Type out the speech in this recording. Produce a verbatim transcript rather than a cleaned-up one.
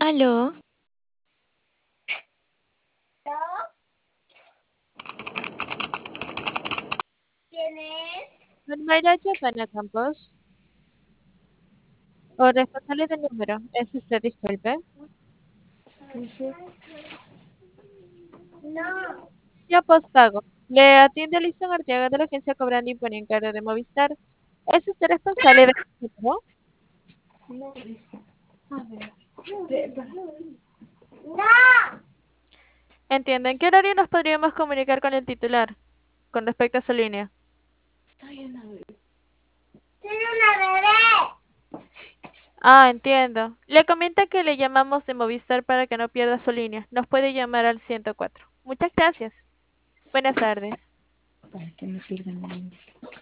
Aló, ¿Quién es? Don Mayra Giovanna Campos, o responsable del número. ¿Es usted, disculpe? No. Ya postpago. Le atiende Alison Arteaga de la agencia Cobrando y Pone en Cara de Movistar. ¿Es usted responsable del número? No. Entiendo. ¿En qué horario nos podríamos comunicar con el titular con respecto a su línea? Soy una bebé. Ah, entiendo. Le comenta que le llamamos de Movistar para que no pierda su línea. Nos puede llamar al ciento cuatro. Muchas gracias. Buenas tardes. para que no pierdan la línea.